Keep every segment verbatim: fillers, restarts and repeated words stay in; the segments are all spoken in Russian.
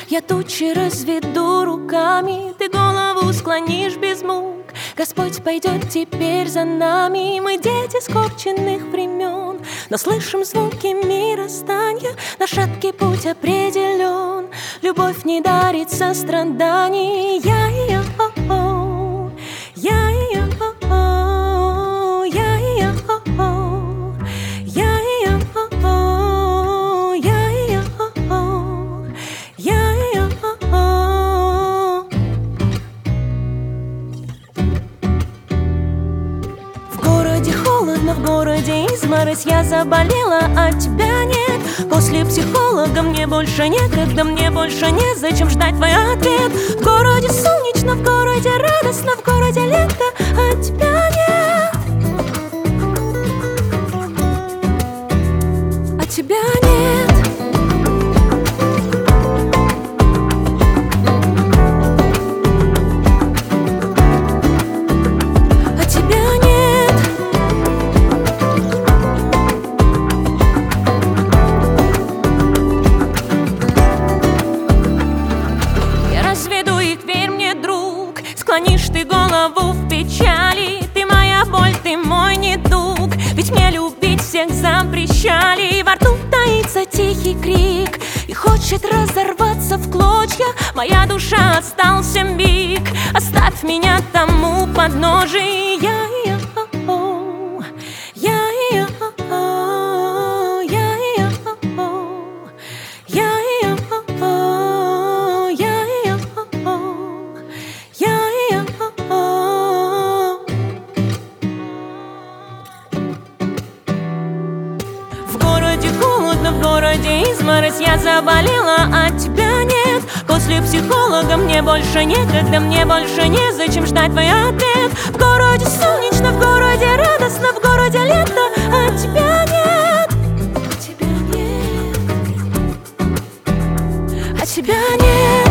Я тучи разведу руками, ты голову склонишь без мук. Господь пойдет теперь за нами, мы дети скорченных времен, но слышим звуки миростания, наш шаткий путь определен. Любовь не дарит состраданий. Я-я-о-о, я-я-о-о, я-я-о-о, я-я-о-о, я-я-о-о, я-я-о-о. В городе холодно, в городе изморозь, я заболела, а тебя нет. После психолога мне больше некогда, мне больше незачем ждать твой ответ. В городе солнечно, в городе радостно, в городе лето, а тебя нет. А тебя нет. А тебя нет. Разведу их, верь мне, друг. Склонишь ты голову в печали, ты моя боль, ты мой недуг. Ведь мне любить всех запрещали. Во рту таится тихий крик и хочет разорваться в клочья. Моя душа, остался миг, оставь меня тому подножии. Я-я-о-о, я-я-о-о, я-я-о-о, я-я-о-о, я-я-о-о. В городе холодно, в городе изморозь, я заболела, а тебя нет. После психолога мне больше некогда, мне больше незачем ждать твой ответ. В городе солнечно, в городе радостно, в городе лето, а тебя нет. А тебя нет. А тебя нет.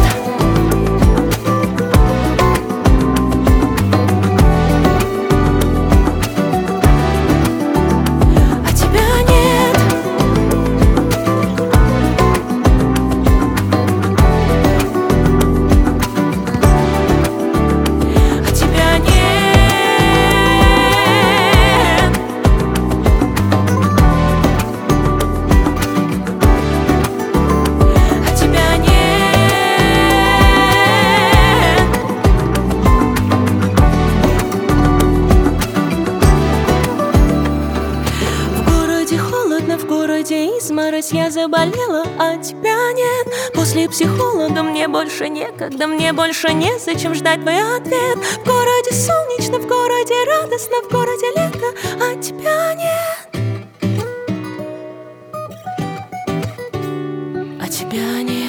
В городе изморозь, я заболела, а тебя нет. После психолога мне больше некогда, мне больше незачем ждать твой ответ. В городе солнечно, в городе радостно, в городе лето, а тебя нет. А тебя нет.